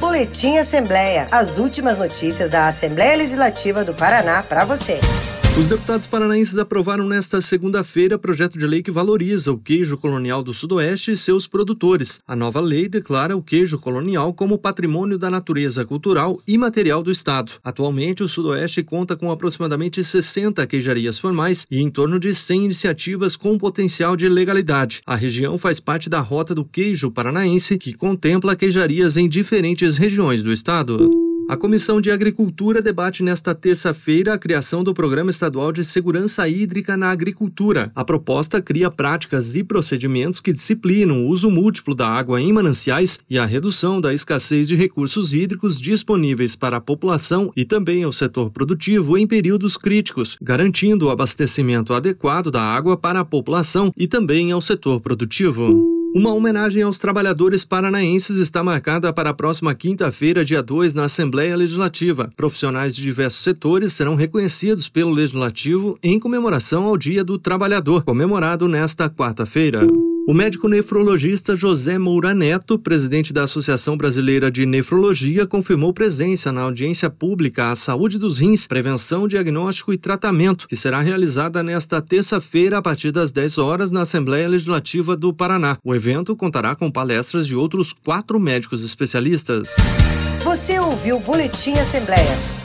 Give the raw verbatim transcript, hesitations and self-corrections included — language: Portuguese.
Boletim Assembleia. As últimas notícias da Assembleia Legislativa do Paraná para você. Os deputados paranaenses aprovaram nesta segunda-feira projeto de lei que valoriza o queijo colonial do Sudoeste e seus produtores. A nova lei declara o queijo colonial como patrimônio da natureza cultural e material do Estado. Atualmente, o Sudoeste conta com aproximadamente sessenta queijarias formais e em torno de cem iniciativas com potencial de legalidade. A região faz parte da Rota do Queijo Paranaense, que contempla queijarias em diferentes regiões do Estado. A Comissão de Agricultura debate nesta terça-feira a criação do Programa Estadual de Segurança Hídrica na Agricultura. A proposta cria práticas e procedimentos que disciplinam o uso múltiplo da água em mananciais e a redução da escassez de recursos hídricos disponíveis para a população e também ao setor produtivo em períodos críticos, garantindo o abastecimento adequado da água para a população e também ao setor produtivo. Uma homenagem aos trabalhadores paranaenses está marcada para a próxima quinta-feira, dia dois, na Assembleia Legislativa. Profissionais de diversos setores serão reconhecidos pelo Legislativo em comemoração ao Dia do Trabalhador, comemorado nesta quarta-feira. O médico nefrologista José Moura Neto, presidente da Associação Brasileira de Nefrologia, confirmou presença na audiência pública à saúde dos rins, prevenção, diagnóstico e tratamento, que será realizada nesta terça-feira a partir das dez horas na Assembleia Legislativa do Paraná. O evento contará com palestras de outros quatro médicos especialistas. Você ouviu o Boletim Assembleia.